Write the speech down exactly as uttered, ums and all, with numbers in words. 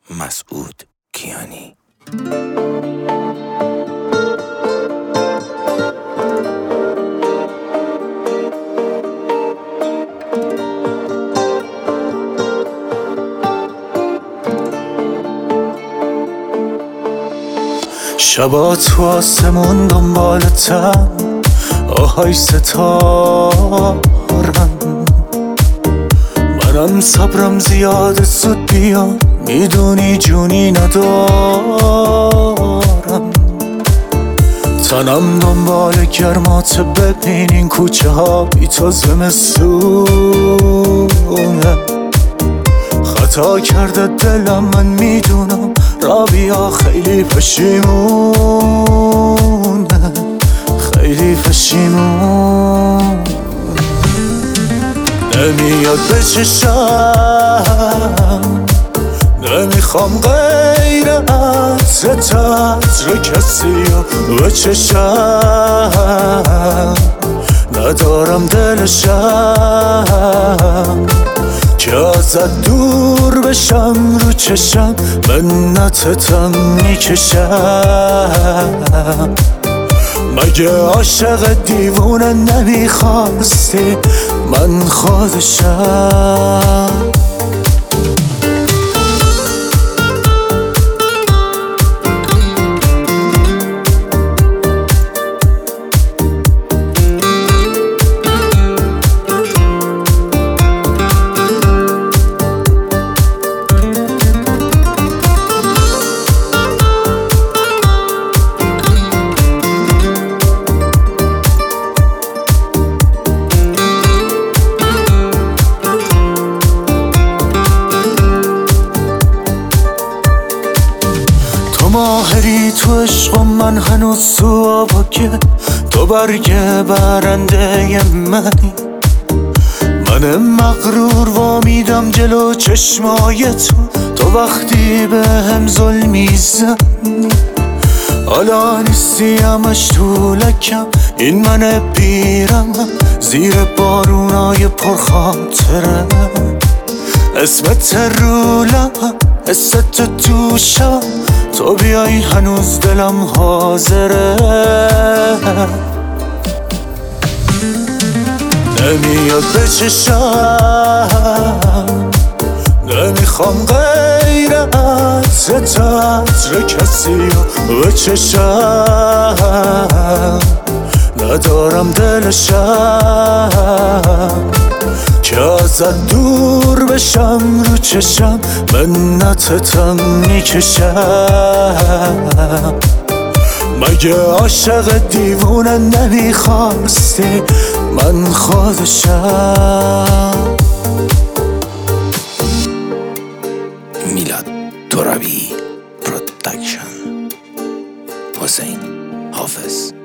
مسعود کیانی. شبا تو آسمون دنبالتم، آهای ستارم، منم صبرم زیاده زود بیام، میدونی جونی ندارم. تنم دنبال گرمات، ببین این کوچه ها بی تو زمستونه. خطا کرده دلم، من میدونم، رابیا خیلی پشیمونه، خیلی پشیمون. نمیاد به چشم، نمیخوام غیر از تطر کسی رو به چشم، ندارم دلشم که ازت دور بشم. رو چشم منتتم میکشم، مگه عاشق دیوونه نمیخواستی من خودشم. ماهری تو عشق، من هنوز تو آبا که تو برگ برنده منی. من مغرور وامیدم جلو چشمای تو، تو وقتی به هم ظلم میزنی. حالا نیستی همش تو لکم، این من بیرم زیر بارونای پرخاطره. اسمت رو لبم، حست تو شبم، تو بیایی هنوز دلم حاضره. نمیاد به چشم، نمیخوام غیر از تطر کسی رو به چشم، ندارم دلشم که ازت دور بشم. رو چشم منتتم میکشم، مگه عاشق دیوونه نمیخواستی من خودشم. میلاد ترابی پروداکشن. حسین حافظ.